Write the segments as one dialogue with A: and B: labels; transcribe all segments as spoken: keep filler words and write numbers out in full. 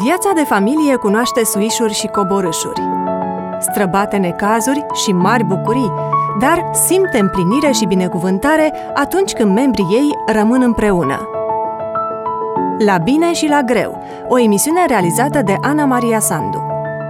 A: Viața de familie cunoaște suișuri și coborâșuri, străbate necazuri și mari bucurii, dar simte împlinire și binecuvântare atunci când membrii ei rămân împreună. La bine și la greu, o emisiune realizată de Ana Maria Sandu.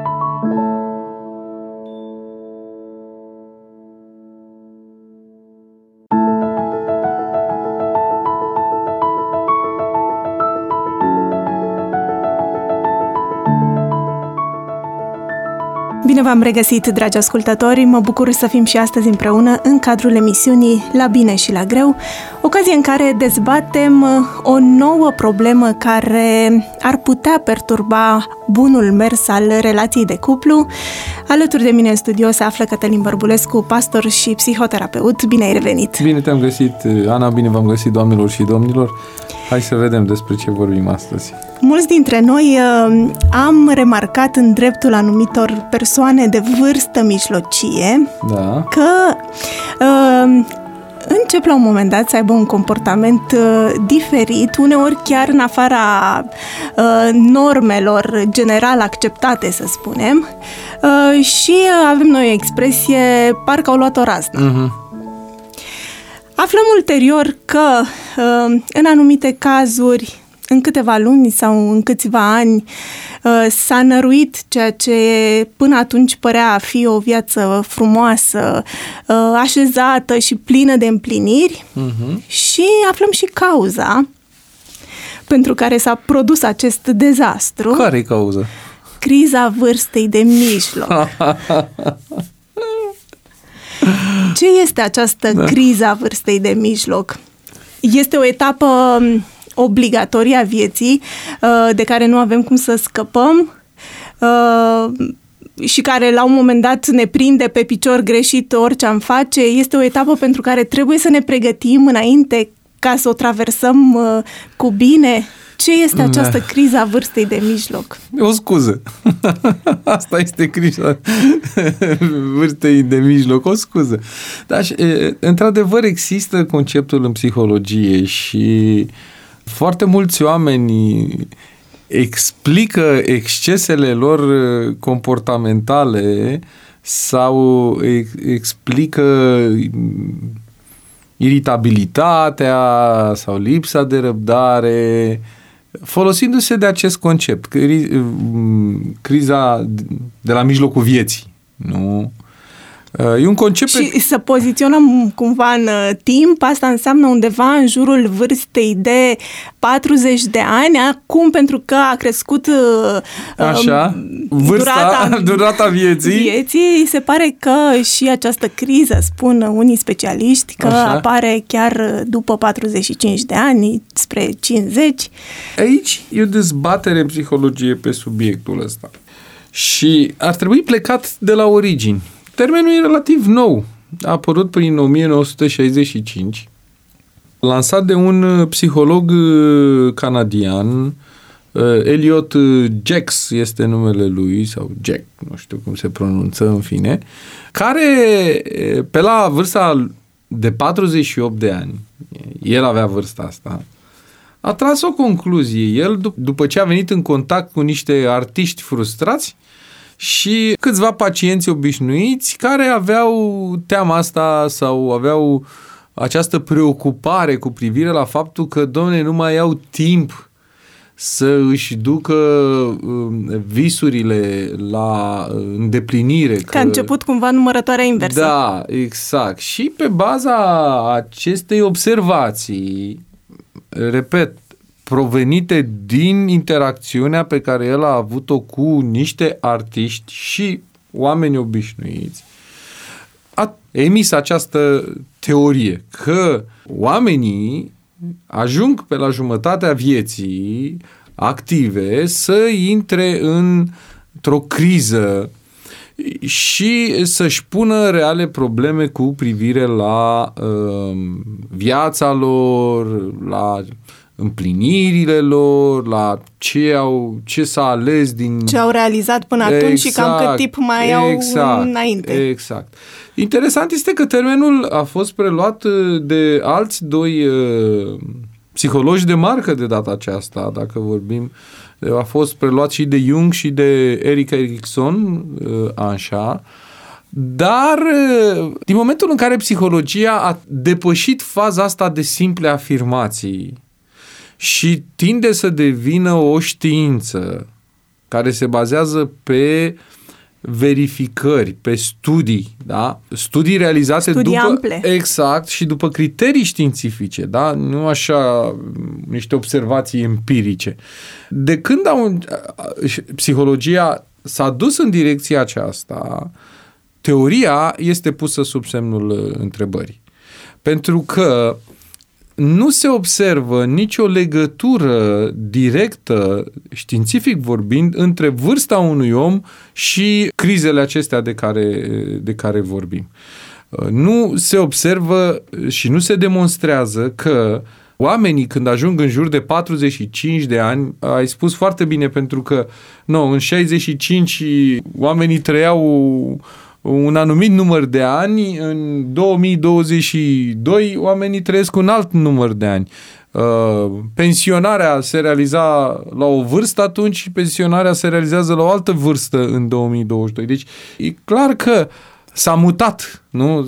B: Bine v-am regăsit, dragi ascultători! Mă bucur să fim și astăzi împreună în cadrul emisiunii La bine și la greu, ocazie în care dezbatem o nouă problemă care ar putea perturba bunul mers al relației de cuplu. Alături de mine în studio se află Cătălin Bărbulescu, pastor și psihoterapeut. Bine ai revenit!
C: Bine te-am găsit, Ana, bine v-am găsit, doamnelor și domnilor! Hai să vedem despre ce vorbim astăzi.
B: Mulți dintre noi uh, am remarcat în dreptul anumitor persoane de vârstă mijlocie
C: da.
B: că uh, încep la un moment dat să aibă un comportament uh, diferit, uneori chiar în afara uh, normelor general acceptate, să spunem, uh, și uh, avem noi o expresie, parcă au luat o raznă. Uh-huh. Aflăm ulterior că uh, în anumite cazuri, în câteva luni sau în câțiva ani, uh, s-a năruit ceea ce până atunci părea a fi o viață frumoasă, uh, așezată și plină de împliniri. Uh-huh. Și aflăm și cauza pentru care s-a produs acest dezastru.
C: Care e cauza?
B: Criza vârstei de mijloc. Ce este această da. criză a vârstei de mijloc? Este o etapă obligatorie a vieții de care nu avem cum să scăpăm și care la un moment dat ne prinde pe picior greșit orice am face. Este o etapă pentru care trebuie să ne pregătim înainte ca să o traversăm cu bine. Ce este această da. criză a vârstei de mijloc?
C: O scuză. Asta este criza vârstei de mijloc, o scuză. Dar, într-adevăr, există conceptul în psihologie și foarte mulți oameni explică excesele lor comportamentale sau explică iritabilitatea sau lipsa de răbdare folosindu-se de acest concept, criza de la mijlocul vieții, nu? E un concept...
B: Și pe... să poziționăm cumva în timp, asta înseamnă undeva în jurul vârstei de patruzeci de ani, acum pentru că a crescut
C: Așa, vârsta, durata, durata vieții.
B: vieții, se pare că și această criză, spun unii specialiști, că Așa. apare chiar după patruzeci și cinci de ani, spre cincizeci.
C: Aici e o dezbatere în psihologie pe subiectul ăsta. Și ar trebui plecat de la origini. Termenul e relativ nou. A apărut prin o mie nouă sute șaizeci și cinci, lansat de un psiholog canadian, Elliot Jaques este numele lui, sau Jack, nu știu cum se pronunță, în fine, care pe la vârsta de patruzeci și opt de ani, el avea vârsta asta, a tras o concluzie. El, după ce a venit în contact cu niște artiști frustrați și câțiva pacienți obișnuiți care aveau teama asta sau aveau această preocupare cu privire la faptul că, domne, nu mai au timp să își ducă visurile la îndeplinire.
B: Că a început cumva numărătoarea inversă.
C: Da, exact. Și pe baza acestei observații, repet, provenite din interacțiunea pe care el a avut-o cu niște artiști și oameni obișnuiți, a emis această teorie că oamenii ajung pe la jumătatea vieții active să intre într-o criză și să-și pună reale probleme cu privire la uh, viața lor, la împlinirile lor, la ce au, ce s-a ales din...
B: Ce au realizat până atunci exact, și cam cât timp mai au
C: exact,
B: înainte.
C: Exact. Interesant este că termenul a fost preluat de alți doi uh, psihologi de marcă de data aceasta, dacă vorbim, a fost preluat și de Jung și de Erik Erikson, așa, dar din momentul în care psihologia a depășit faza asta de simple afirmații și tinde să devină o știință care se bazează pe verificări, pe studii, da? Studii realizate
B: studii
C: după
B: ample.
C: Exact, și după criterii științifice, da? Nu așa niște observații empirice. De când au, psihologia s-a dus în direcția aceasta, teoria este pusă sub semnul întrebării. Pentru că nu se observă nicio legătură directă, științific vorbind, între vârsta unui om și crizele acestea de care, de care vorbim. Nu se observă și nu se demonstrează că oamenii, când ajung în jur de patruzeci și cinci de ani, ai spus foarte bine, pentru că nu, în șaizeci și cinci oamenii trăiau un anumit număr de ani, în două mii douăzeci și doi oamenii trăiesc un alt număr de ani. Uh, pensionarea se realiza la o vârstă atunci și pensionarea se realizează la o altă vârstă în două mii douăzeci și doi. Deci e clar că s-a mutat, nu,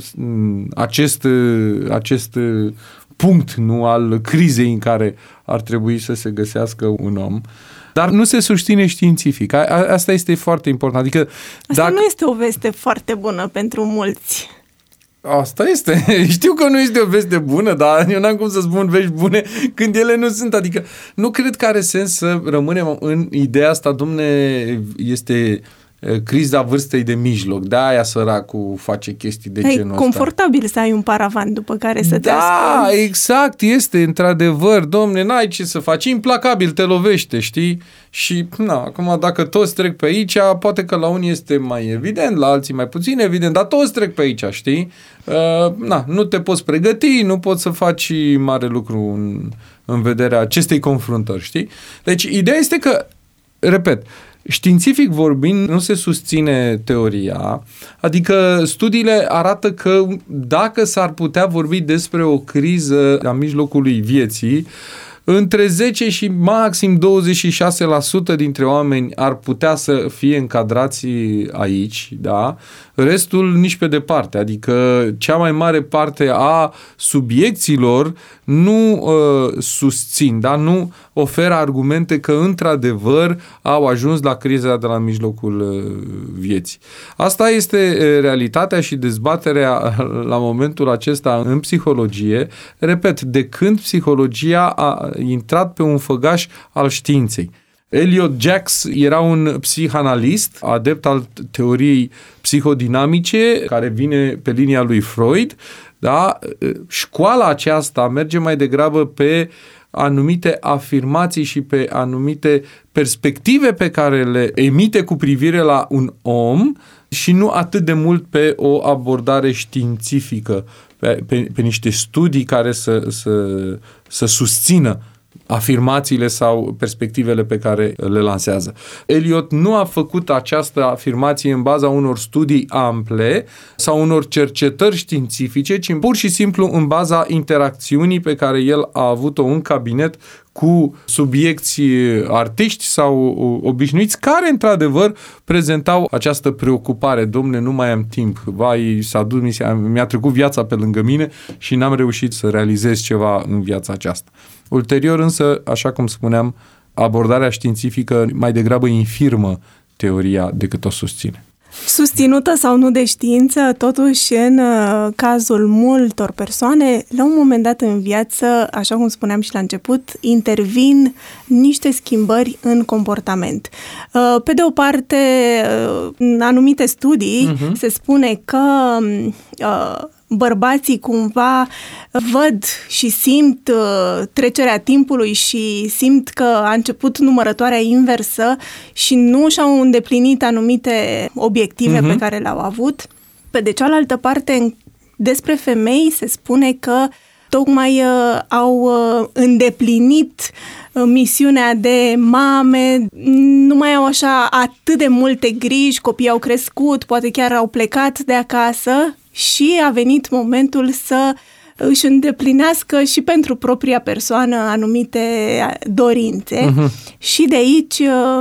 C: acest, acest punct, nu, al crizei în care ar trebui să se găsească un om. Dar nu se susține științific. A, a, asta este foarte important. Adică,
B: asta
C: dacă...
B: nu este o veste foarte bună pentru mulți.
C: Asta este. Știu că nu este o veste bună, dar eu n-am cum să spun vești bune când ele nu sunt. Adică nu cred că are sens să rămânem în ideea asta, domne, este criza vârstei de mijloc. De-aia săracul face chestii de
B: e
C: genul ăsta.
B: Confortabil să ai un paravan după care să te
C: Da,
B: ascunzi.
C: exact, este într-adevăr, domne, n-ai ce să faci, implacabil te lovește, știi? Și, na, acum dacă toți trec pe aici, poate că la unii este mai evident, la alții mai puțin evident, dar toți trec pe aici, știi? Uh, na, nu te poți pregăti, nu poți să faci mare lucru în, în vederea acestei confruntări, știi? Deci, ideea este că, repet, științific vorbind, nu se susține teoria, adică studiile arată că dacă s-ar putea vorbi despre o criză la mijlocul vieții, între zece și maxim douăzeci și șase la sută dintre oameni ar putea să fie încadrați aici, da? Restul nici pe departe, adică cea mai mare parte a subiecților nu uh, susțin, da? Nu oferă argumente că într-adevăr au ajuns la criza de la mijlocul uh, vieții. Asta este uh, realitatea și dezbaterea la momentul acesta în psihologie. Repet, de când psihologia a intrat pe un făgaș al științei. Elliot Jaques era un psihanalist, adept al teoriei psihodinamice, care vine pe linia lui Freud, da? Școala aceasta merge mai degrabă pe anumite afirmații și pe anumite perspective pe care le emite cu privire la un om și nu atât de mult pe o abordare științifică, pe, pe, pe niște studii care să, să, să susțină afirmațiile sau perspectivele pe care le lansează. Eliot nu a făcut această afirmație în baza unor studii ample sau unor cercetări științifice, ci pur și simplu în baza interacțiunii pe care el a avut-o în cabinet cu subiecții artiști sau obișnuiți care, într-adevăr, prezentau această preocupare. Dom'le, nu mai am timp. Vai, s-a dus, mi-a trecut viața pe lângă mine și n-am reușit să realizez ceva în viața aceasta. Ulterior, însă, așa cum spuneam, abordarea științifică mai degrabă infirmă teoria decât o susține.
B: Susținută sau nu de știință, totuși, în cazul multor persoane, la un moment dat în viață, așa cum spuneam și la început, intervin niște schimbări în comportament. Pe de o parte, în anumite studii uh-huh. se spune că bărbații cumva văd și simt uh, trecerea timpului și simt că a început numărătoarea inversă și nu și-au îndeplinit anumite obiective uh-huh. pe care le-au avut. Pe de cealaltă parte, despre femei se spune că tocmai uh, au uh, îndeplinit uh, misiunea de mame, nu mai au așa atât de multe griji, copiii au crescut, poate chiar au plecat de acasă și a venit momentul să își îndeplinească și pentru propria persoană anumite dorințe. Uh-huh. Și de aici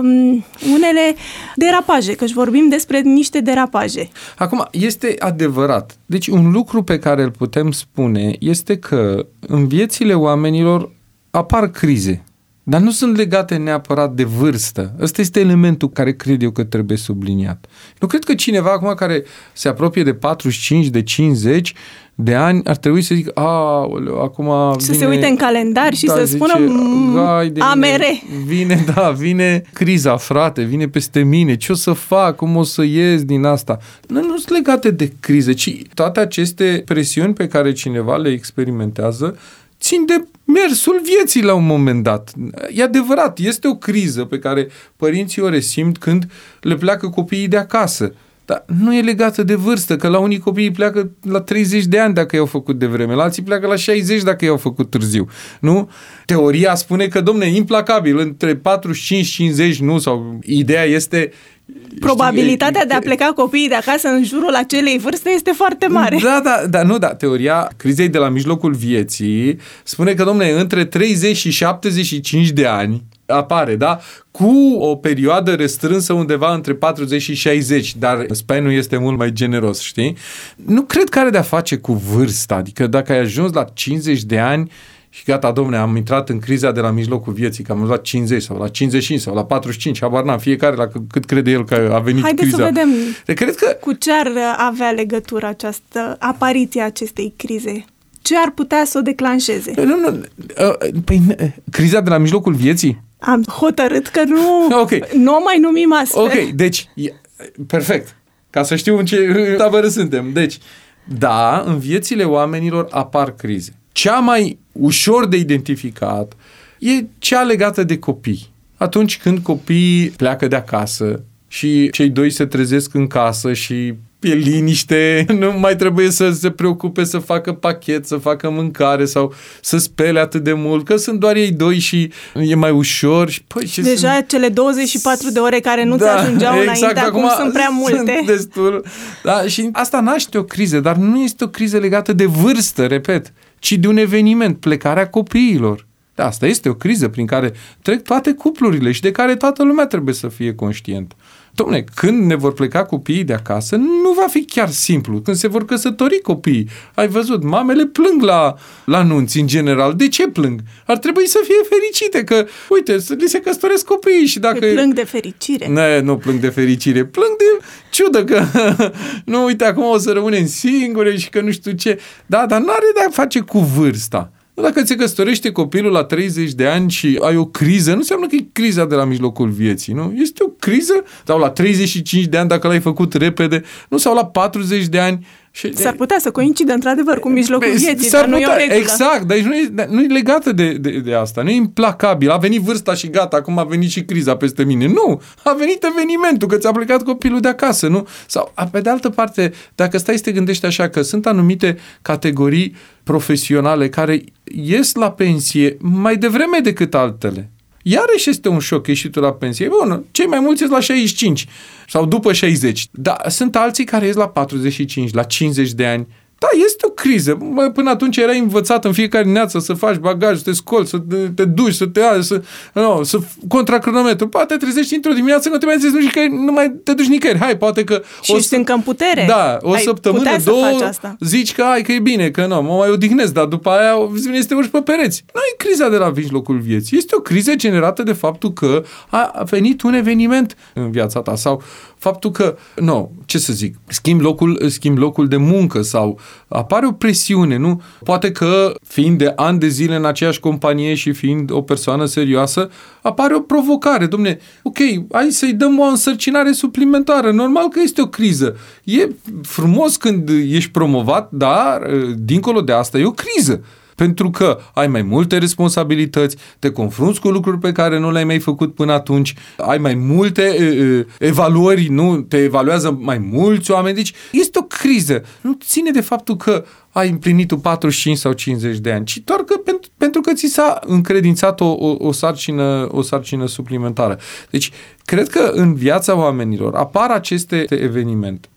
B: unele derapaje, căci vorbim despre niște derapaje.
C: Acum, este adevărat. Deci un lucru pe care îl putem spune este că în viețile oamenilor apar crize, dar nu sunt legate neapărat de vârstă. Ăsta este elementul care cred eu că trebuie subliniat. Nu cred că cineva acum care se apropie de patruzeci și cinci, de cincizeci de ani ar trebui să zică, aoleu, acum
B: să
C: vine,
B: se uite în calendar și
C: da,
B: să
C: zice,
B: spună A M R.
C: Vine, da, vine criza, frate, vine peste mine, ce o să fac, cum o să ies din asta? Nu, nu sunt legate de crize, ci toate aceste presiuni pe care cineva le experimentează țin de mersul vieții la un moment dat. E adevărat, este o criză pe care părinții o resimt când le pleacă copiii de acasă. Dar nu e legată de vârstă, că la unii copii pleacă la treizeci de ani dacă i-au făcut de vreme, la alții pleacă la șaizeci dacă i-au făcut târziu. Nu? Teoria spune că, domne, implacabil, între patruzeci și cinci și cincizeci, nu, sau ideea este...
B: Probabilitatea știi, de a pleca copiii de acasă în jurul acelei vârste este foarte mare.
C: Da, da, da, nu, da, teoria crizei de la mijlocul vieții spune că, domne, între treizeci și șaptezeci și cinci de ani apare, da? Cu o perioadă restrânsă undeva între patruzeci și șaizeci, dar spanul este mult mai generos, știi? Nu cred că are de-a face cu vârsta, adică dacă ai ajuns la cincizeci de ani și gata, domne, am intrat în criza de la mijlocul vieții, că am ajuns la cincizeci sau la cincizeci și cinci sau la patruzeci și cinci, habar n-am, fiecare la cât crede el că a venit
B: Haideți
C: criza.
B: Haideți să vedem
C: de, cred că...
B: cu ce ar avea legătură această apariție a acestei crize. Ce ar putea să o declanșeze?
C: Nu, nu, păi, criza de la mijlocul vieții?
B: Am hotărât că nu,
C: okay.
B: nu o mai numim astfel.
C: Ok, deci, perfect. Ca să știu în ce tabără suntem. Deci, da, în viețile oamenilor apar crize. Cea mai ușor de identificat e cea legată de copii. Atunci când copiii pleacă de acasă și cei doi se trezesc în casă și e liniște, nu mai trebuie să se preocupe să facă pachet, să facă mâncare sau să spele atât de mult, că sunt doar ei doi și e mai ușor. Și, păi, ce
B: deja
C: sunt...
B: cele douăzeci și patru de ore care nu
C: da,
B: ți ajungeau
C: exact,
B: înainte, acum sunt prea multe.
C: Sunt destul. Da, și asta naște o criză, dar nu este o criză legată de vârstă, repet, ci de un eveniment, plecarea copiilor. Da, asta este o criză prin care trec toate cuplurile și de care toată lumea trebuie să fie conștient. Dom'le, când ne vor pleca copiii de acasă, nu va fi chiar simplu. Când se vor căsători copiii, ai văzut, mamele plâng la, la nunți în general. De ce plâng? Ar trebui să fie fericite, că, uite, li se căsătoresc copiii și dacă...
B: Că plâng de fericire.
C: Ne, nu plâng de fericire, plâng de ciudă că, nu, uite, acum o să rămânem singure și că nu știu ce. Da, dar nu are de a face cu vârsta. Dacă ți se căsătorește copilul la treizeci de ani și ai o criză, nu înseamnă că e criza de la mijlocul vieții, nu? Este o criză, sau la treizeci și cinci de ani dacă l-ai făcut repede, nu, sau la patruzeci de ani. Și
B: S-ar putea să coincidă într-adevăr cu mijlocul
C: Be,
B: vieții,
C: dar
B: nu
C: putea,
B: e o regulă.
C: Exact, dar nu e, nu e legată de, de, de asta, nu e implacabil. A venit vârsta și gata, acum a venit și criza peste mine. Nu, a venit evenimentul, că ți-a plecat copilul de acasă, nu? Sau, pe de altă parte, dacă stai să te gândești așa, că sunt anumite categorii profesionale care ies la pensie mai devreme decât altele. Iarăși este un șoc ieșitul la pensie. Bun, cei mai mulți ies la șaizeci și cinci sau după șaizeci. Dar sunt alții care ies la patruzeci și cinci, la cincizeci de ani. Da, este o criză. Până atunci erai învățat în fiecare dimineață să faci bagaj, să te scoli, să te, te duci, să te ai, să, no, să contra cronometru. Poate te trezești într-o dimineață, nu te mai trezești nicăieri, nu mai te duci nicăieri. Hai, poate că...
B: Și o, ești încă în putere.
C: Da, o
B: ai
C: săptămână, două, zici că ai, că e bine, că nu, mă mai odihnesc, dar după aia vine să te urci pe pereți. Nu e criza de la mijlocul vieții. Este o criză generată de faptul că a venit un eveniment în viața ta sau faptul că, nu, ce să zic, schimbi locul, schimbi locul de muncă sau apare o presiune, nu? Poate că, fiind de ani de zile în aceeași companie și fiind o persoană serioasă, apare o provocare. Dom'le, ok, hai să-i dăm o însărcinare suplimentară. Normal că este o criză. E frumos când ești promovat, dar, dincolo de asta, e o criză. Pentru că ai mai multe responsabilități, te confrunți cu lucruri pe care nu le-ai mai făcut până atunci, ai mai multe e, evaluări, nu? Te evaluează mai mulți oameni, deci este o criză. Nu ține de faptul că ai împlinit tu patruzeci și cinci sau cincizeci de ani, ci doar că pentru, pentru că ți s-a încredințat o, o, o, sarcină, o sarcină suplimentară. Deci, cred că în viața oamenilor apar aceste evenimente.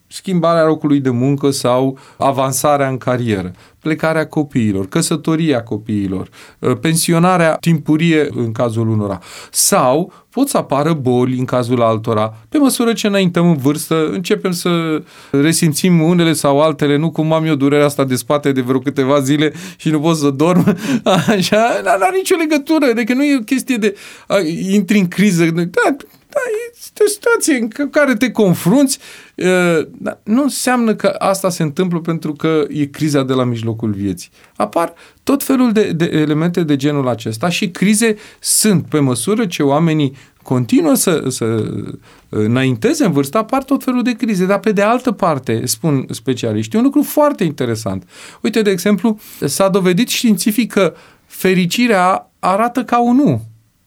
C: schimbarea locului de muncă sau avansarea în carieră, plecarea copiilor, căsătoria copiilor, pensionarea timpurie în cazul unora. Sau pot să apară boli în cazul altora. Pe măsură ce înaintăm în vârstă, începem să resimțim unele sau altele, nu cum am eu durerea asta de spate de vreo câteva zile și nu pot să dorm. Așa, nu are nicio legătură, adică nu e o chestie de a, intri în criză. Da, da, este o situație în care te confrunți. Da, nu înseamnă că asta se întâmplă pentru că e criza de la mijlocul vieții. Apar tot felul de, de elemente de genul acesta și crize sunt pe măsură ce oamenii continuă să, să înainteze în vârstă, apar tot felul de crize. Dar pe de altă parte, spun specialiștii, un lucru foarte interesant. Uite, de exemplu, s-a dovedit științific că fericirea arată ca un U.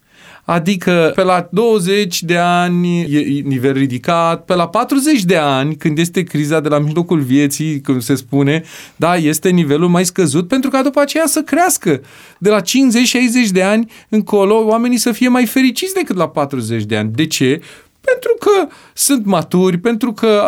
C: Adică pe la douăzeci de ani e nivel ridicat, pe la patruzeci de ani, când este criza de la mijlocul vieții, cum se spune, da, este nivelul mai scăzut, pentru ca după aceea să crească. De la cincizeci șaizeci de ani încolo, oamenii să fie mai fericiți decât la patruzeci de ani. De ce? Pentru că sunt maturi, pentru că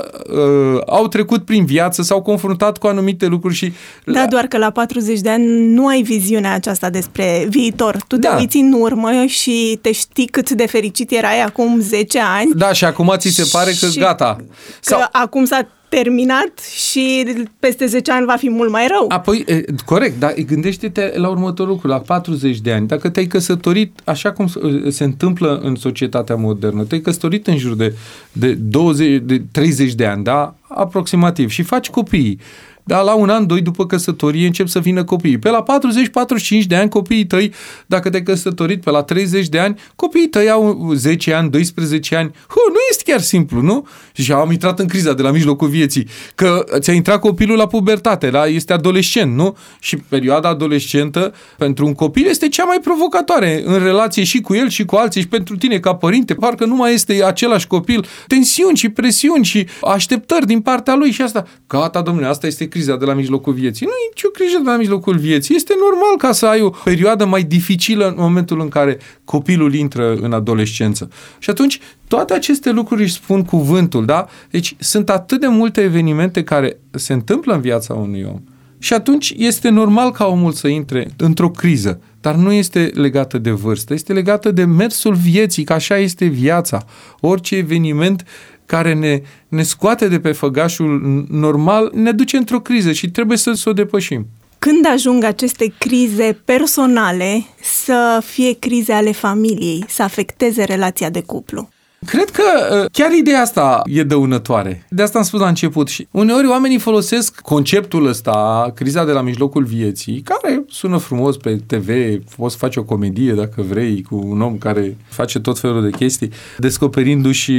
C: uh, au trecut prin viață, s-au confruntat cu anumite lucruri și...
B: Da, doar că la patruzeci de ani nu ai viziunea aceasta despre viitor. Tu te
C: da. uiți
B: în urmă și te știi cât de fericit erai acum zece ani.
C: Da, și acum ți se pare că gata.
B: Că
C: Sau...
B: acum s-a terminat și peste zece ani va fi mult mai rău.
C: Apoi, e, corect, dar gândește-te la următorul lucru, la patruzeci de ani, dacă te-ai căsătorit, așa cum se întâmplă în societatea modernă, te-ai căsătorit în jur de, de, douăzeci, de treizeci de ani, da? Aproximativ, și faci copii. Dar la un an, doi după căsătorie încep să vină copiii. Pe la patruzeci patruzeci și cinci de ani copiii tăi, dacă te-ai căsătorit pe la treizeci de ani, copiii tăi au zece ani, doisprezece ani. Hu, nu este chiar simplu, nu? Și am intrat în criza de la mijlocul vieții, că ți-a intrat copilul la pubertate, la, este adolescent, nu? Și perioada adolescentă pentru un copil este cea mai provocatoare în relație și cu el și cu alții și pentru tine ca părinte. Parcă nu mai este același copil. Tensiuni și presiuni și așteptări din partea lui și asta. Gata, domnule, asta este criza de la mijlocul vieții. Nu e nicio criză de la mijlocul vieții. Este normal ca să ai o perioadă mai dificilă în momentul în care copilul intră în adolescență. Și atunci, toate aceste lucruri își spun cuvântul, da? Deci, sunt atât de multe evenimente care se întâmplă în viața unui om. Și atunci este normal ca omul să intre într-o criză, dar nu este legată de vârstă, este legată de mersul vieții, că așa este viața. Orice eveniment care ne, ne scoate de pe făgașul normal, ne duce într-o criză și trebuie să, să o depășim.
B: Când ajung aceste crize personale să fie crize ale familiei, să afecteze relația de cuplu?
C: Cred că chiar ideea asta e dăunătoare. De asta am spus la început. Și uneori oamenii folosesc conceptul ăsta, criza de la mijlocul vieții, care sună frumos pe T V, poți face o comedie dacă vrei, cu un om care face tot felul de chestii, descoperindu-și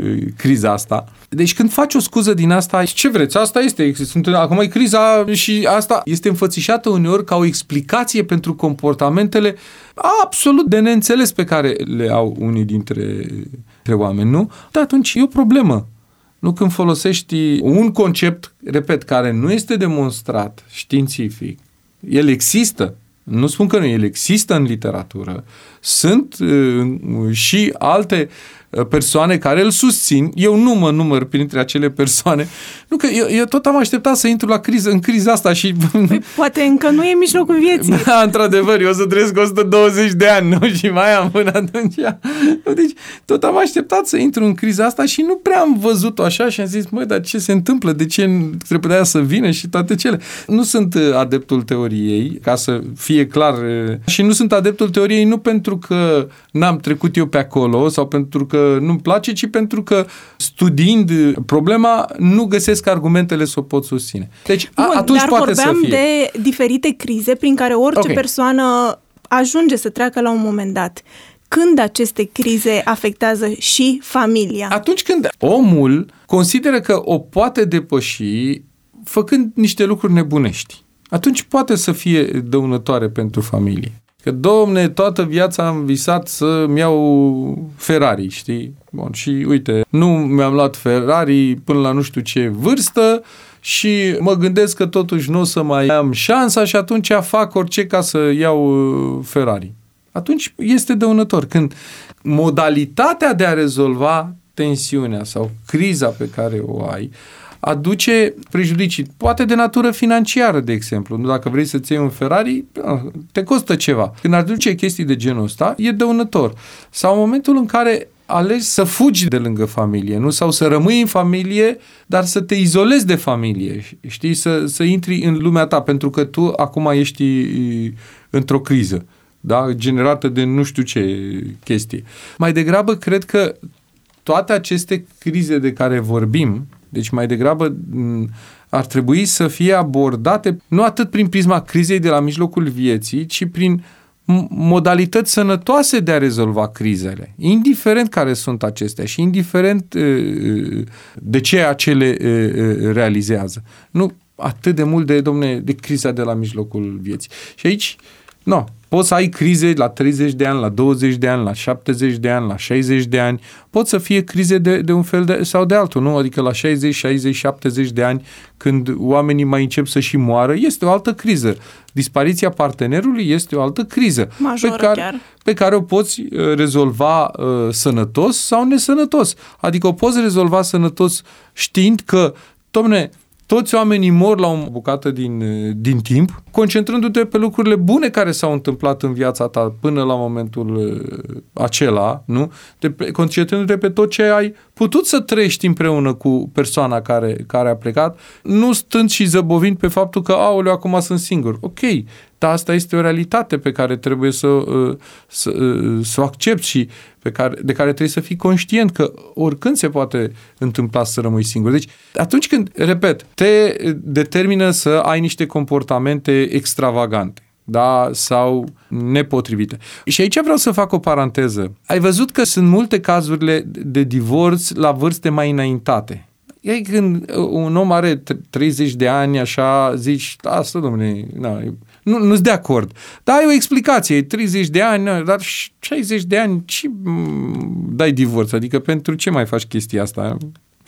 C: criza asta. Deci când faci o scuză din asta, ce vreți? Asta este. Sunt, acum e criza și asta este înfățișată uneori ca o explicație pentru comportamentele absolut de neînțeles pe care le au unii dintre oameni, nu? Dar atunci e o problemă. Nu când folosești un concept, repet, care nu este demonstrat științific, el există, nu spun că nu, el există în literatură, sunt uh, și alte persoane care îl susțin, eu nu mă număr printre acele persoane, nu că eu, eu tot am așteptat să intru la criză, în criza asta și...
B: Păi, poate încă nu e mijlocul vieții.
C: Da, într-adevăr, eu o să trăiesc o sută douăzeci de ani, nu? Și mai am până atunci. Deci, tot am așteptat să intru în criza asta și nu prea am văzut-o așa și am zis, măi, dar ce se întâmplă? De ce trebuia să vină și toate cele? Nu sunt adeptul teoriei, ca să fie clar, și nu sunt adeptul teoriei nu pentru că n-am trecut eu pe acolo sau pentru că nu-mi place, ci pentru că studiind problema nu găsesc argumentele să o pot susține. Deci
B: Bun,
C: a, atunci
B: dar
C: poate să fie.
B: vorbeam de diferite crize prin care orice
C: okay.
B: persoană ajunge să treacă la un moment dat. Când aceste crize afectează și familia?
C: Atunci când omul consideră că o poate depăși făcând niște lucruri nebunești. Atunci poate să fie dăunătoare pentru familie. Că, domne, toată viața am visat să-mi iau Ferrari, știi? Bun, și uite, nu mi-am luat Ferrari până la nu știu ce vârstă și mă gândesc că totuși nu o să mai am șansa și atunci fac orice ca să iau Ferrari. Atunci este dăunător. Când modalitatea de a rezolva tensiunea sau criza pe care o ai aduce prejudicii, poate de natură financiară, de exemplu. Dacă vrei să-ți iei un Ferrari, te costă ceva. Când aduce chestii de genul ăsta, e dăunător. Sau în momentul în care alegi să fugi de lângă familie, nu? Sau să rămâi în familie, dar să te izolezi de familie, știi? Să, să intri în lumea ta, pentru că tu acum ești într-o criză, da? Generată de nu știu ce chestie. Mai degrabă, cred că toate aceste crize de care vorbim, deci mai degrabă ar trebui să fie abordate nu atât prin prisma crizei de la mijlocul vieții, ci prin modalități sănătoase de a rezolva crizele, indiferent care sunt acestea și indiferent de ce acele realizează. Nu atât de mult de, domne, de criza de la mijlocul vieții. Și aici, no, poți să ai crize la treizeci de ani, la douăzeci de ani, la șaptezeci de ani, la șaizeci de ani. Pot să fie crize de, de un fel de, sau de altul, nu? Adică la șaizeci, șaizeci, șaptezeci de ani, când oamenii mai încep să și moară, este o altă criză. Dispariția partenerului este o altă criză.
B: Majoră,
C: pe care,
B: chiar.
C: pe care o poți uh, rezolva uh, sănătos sau nesănătos. Adică o poți rezolva sănătos știind că, dom'le, toți oamenii mor la o bucată din, din timp, concentrându-te pe lucrurile bune care s-au întâmplat în viața ta până la momentul acela, nu? Te, concentrându-te pe tot ce ai putut să trăiești împreună cu persoana care, care a plecat, nu stând și zăbovind pe faptul că, aoleu, acum sunt singur. Ok, dar asta este o realitate pe care trebuie să, să, să o accepti și pe care, de care trebuie să fii conștient că oricând se poate întâmpla să rămâi singur. Deci, atunci când, repet, te determină să ai niște comportamente extravagante, da, sau nepotrivite. Și aici vreau să fac o paranteză. Ai văzut că sunt multe cazurile de divorț la vârste mai înaintate. E când un om are treizeci de ani, așa, zici, asta, dom'le, na, nu, nu-s de acord. Dar ai o explicație, treizeci de ani, na, dar șaizeci de ani, ce dai divorț? Adică pentru ce mai faci chestia asta?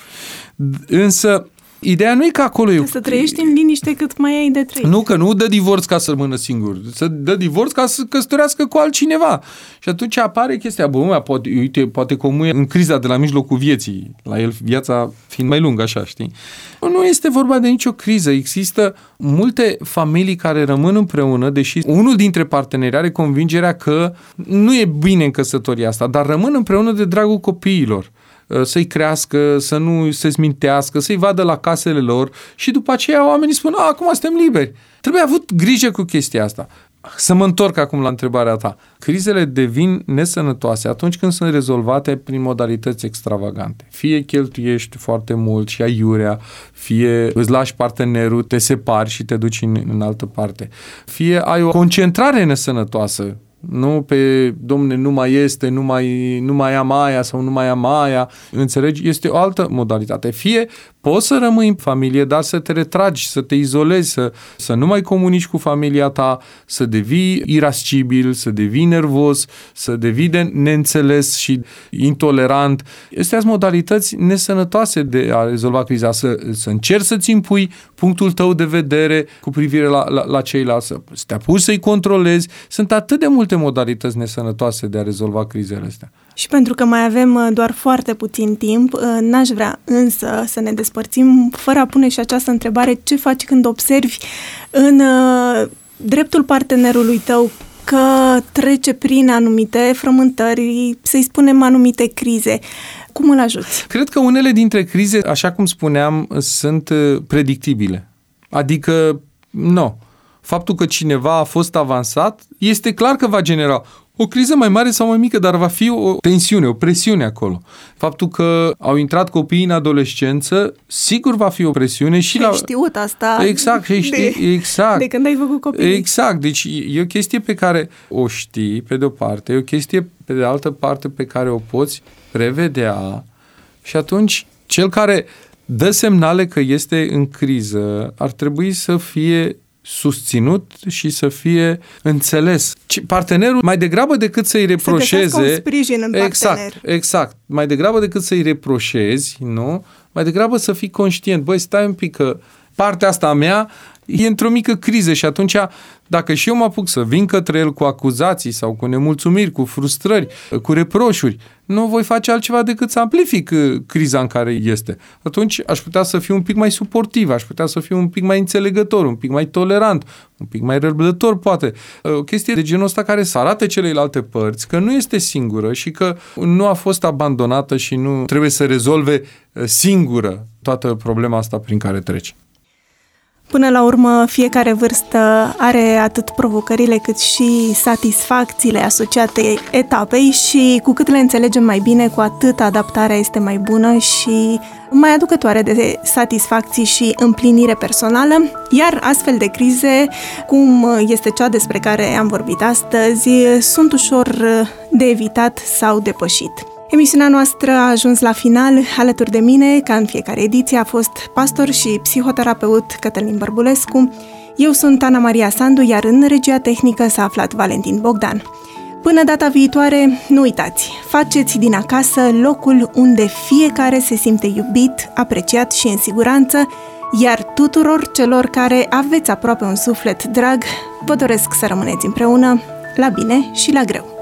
C: Însă, ideea nu e că acolo e...
B: Să trăiești în liniște cât mai ai de trăit.
C: Nu, că nu dă divorț ca să rămână singur. Să dă divorț ca să căsătorească cu altcineva. Și atunci apare chestia, bă, mă, poate, uite, poate comunie în criza de la mijlocul vieții, la el viața fiind mai lungă, așa, știi? Nu este vorba de nicio criză. Există multe familii care rămân împreună, deși unul dintre parteneri are convingerea că nu e bine în căsătoria asta, dar rămân împreună de dragul copiilor. Să-i crească, să nu se smintească, să-i vadă la casele lor și după aceea oamenii spun, a, acum suntem liberi. Trebuie avut grijă cu chestia asta. Să mă întorc acum la întrebarea ta. Crizele devin nesănătoase atunci când sunt rezolvate prin modalități extravagante. Fie cheltuiești foarte mult și aiurea, fie îți lași partenerul, te separi și te duci în, în altă parte. Fie ai o concentrare nesănătoasă, nu pe, domne, nu mai este, nu mai, nu mai am aia sau nu mai am aia, înțelegi? Este o altă modalitate. Fie poți să rămâi în familie, dar să te retragi, să te izolezi, să, să nu mai comunici cu familia ta, să devii irascibil, să devii nervos, să devii de neînțeles și intolerant. Astea sunt modalități nesănătoase de a rezolva criza. Să, să încerci să-ți impui punctul tău de vedere cu privire la, la, la ceilalți, să te apuci să-i controlezi. Sunt atât de multe modalități nesănătoase de a rezolva crizele astea.
B: Și pentru că mai avem doar foarte puțin timp, n-aș vrea însă să ne despărțim fără a pune și această întrebare: ce faci când observi în uh, dreptul partenerului tău că trece prin anumite frământări, să-i spunem anumite crize? Cum îl ajuți?
C: Cred că unele dintre crize, așa cum spuneam, sunt predictibile. Adică, nu. Faptul că cineva a fost avansat, este clar că va genera o criză mai mare sau mai mică, dar va fi o tensiune, o presiune acolo. Faptul că au intrat copiii în adolescență, sigur va fi o presiune și
B: ai
C: la...
B: știut asta
C: exact, de, știi, exact.
B: de când ai făcut copii.
C: Exact, deci e o chestie pe care o știi, pe de-o parte, e o chestie, pe de altă parte, pe care o poți prevedea și atunci cel care dă semnale că este în criză ar trebui să fie susținut și să fie înțeles. Partenerul, mai degrabă decât să-i reproșeze...
B: Să găsească un sprijin în
C: exact,
B: partener.
C: exact. Mai degrabă decât să-i reproșezi, nu? Mai degrabă să fii conștient. Băi, stai un pic că partea asta a mea e într-o mică criză și atunci, dacă și eu mă apuc să vin către el cu acuzații sau cu nemulțumiri, cu frustrări, cu reproșuri, nu voi face altceva decât să amplific criza în care este. Atunci aș putea să fiu un pic mai suportiv, aș putea să fiu un pic mai înțelegător, un pic mai tolerant, un pic mai răbdător, poate. O chestie de genul ăsta care să arate celelalte părți că nu este singură și că nu a fost abandonată și nu trebuie să rezolve singură toată problema asta prin care trece.
B: Până la urmă, fiecare vârstă are atât provocările cât și satisfacțiile asociate etapei și cu cât le înțelegem mai bine, cu atât adaptarea este mai bună și mai aducătoare de satisfacții și împlinire personală, iar astfel de crize, cum este cea despre care am vorbit astăzi, sunt ușor de evitat sau depășit. Emisiunea noastră a ajuns la final. Alături de mine, ca în fiecare ediție, a fost pastor și psihoterapeut Cătălin Bărbulescu. Eu sunt Ana Maria Sandu, iar în regia tehnică s-a aflat Valentin Bogdan. Până data viitoare, nu uitați, faceți din acasă locul unde fiecare se simte iubit, apreciat și în siguranță, iar tuturor celor care aveți aproape un suflet drag, vă doresc să rămâneți împreună, la bine și la greu.